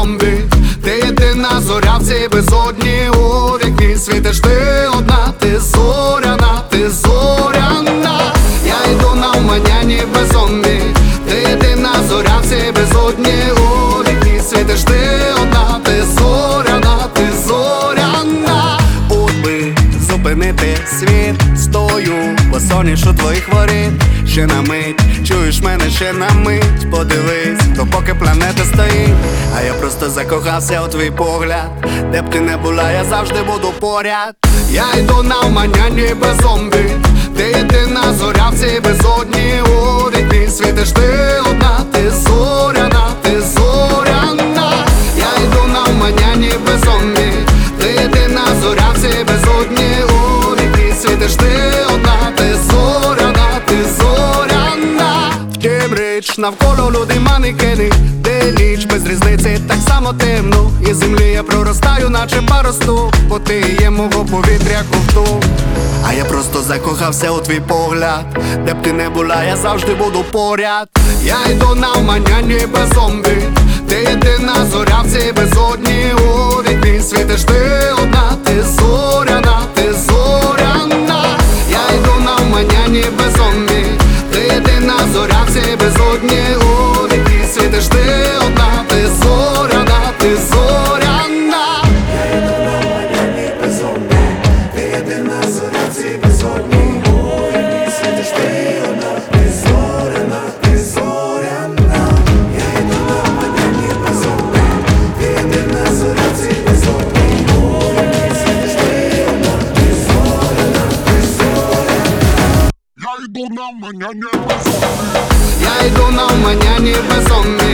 зомбі. Ти єдина зоря в цій безодні, у вікні світиш ти одна, ти зоряна, ти зоряна. Я йду навмання без зомбі. Ти єдина зоря в цій безодні, у вікні світиш ти одна, ти зоряна, ти зоряна. От би зупинити світ, стою босоніж у твоїх воріт. Ще на мить, чуєш мене, ще на мить. Подивись, то поки планета стоїть. А я просто закохався у твій погляд. Де б ти не була, я завжди буду поряд. Я йду навмання ніби зомбі. Ти єдина зоря в цій безодні, у вікні світиш ти одна, ти зоряна, ти зоряна. Я йду навмання ніби зомбі. Ти єдина зоря в цій безодні, у вікні світиш ти одна, ти зоряна, ти зоряна. Втім річ, навколо люди манекени, де ніч без різниці так само темно. І землі я проростаю, наче паросту, бо ти є мого повітря ковту. А я просто закохався у твій погляд. Де б ти не була, я завжди буду поряд. Я йду навмання ніби зомбі. Ти єдина зоря в цій безодні, у вікні світиш ти одна, ти зоряна, ти зоряна. Я йду навмання ніби зомбі. Ти єдина зоря в цій безодні, у вікні світиш ти одна, ти зоряна, ти зоряна. Я йду навмання ніби зомбі. Ти єдина зоря в цій безодні, у вікні світиш ти одна, ти зоряна, ти зоряна. Я йду навмання ніби зомбі. Ти єдина зоря в цій безодні, у вікні світиш ти одна, ти зоряна, ти зоряна. Я йду навмання ніби зомбі.